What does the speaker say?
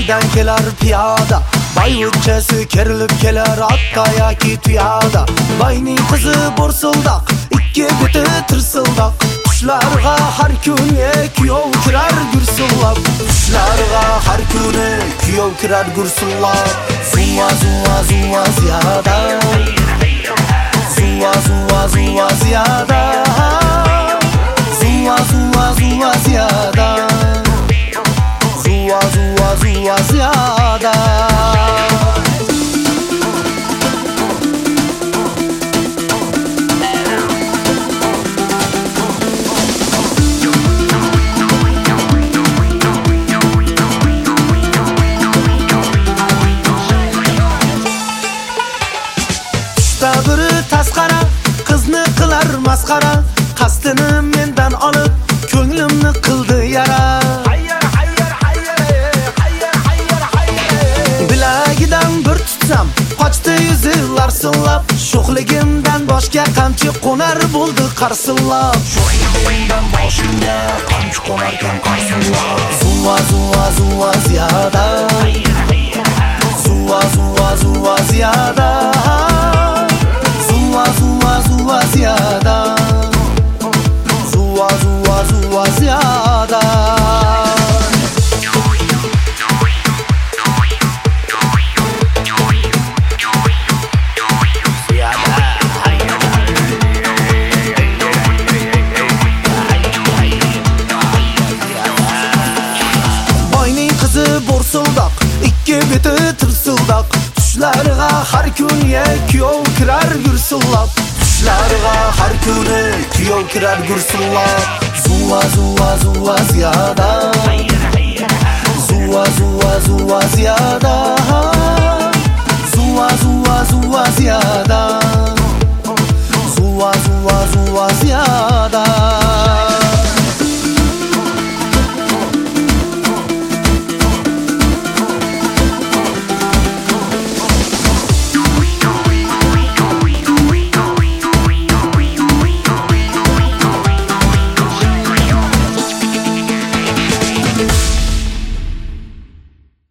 Baydan kelar piyoda, bay o'tchasi kerilib kelar otda yoki tuyada. Bayning qizi bo'rsildoq, ikki beti tirsildoq. Qushlarga har kuni kuyov kirar gursillab. Qushlarga har kuni kuyov kirar gursillab. Zuva zuva zuva ziyada, zuva zuva zuva ziyada, zuva zuva zuva ziyada, zuva zuva zuva ziyada. Biri tasqara, qizni qilar masxara. Qasdini mendan olib, ko'nglimni qildi yara. Hayyer hayyer hayyer, hayyer hayyer hayyer. Bilagidan bir tutsam, qochdi yuzi larsillab. Sho'xligimdan boshga qamchi qo'nar bo'ldi qarsillab. Sho'xligimdan boshimga qamchi qo'narkan qarsillab. Zuva zuva zuva ziyada, zuva zuva zuva ziyada, zuva zuva zuva ziyada, zuva zuva zuva ziyada. Boyning qizi bo'rsildoq, ikki beti tirsildoq. Qushlarga har kuni kuyov kirar gursillab. Qushlarga har kuni kuyov kirar gursillab. Zuva zuva zuva ziyada, zuva zuva zuva ziyada,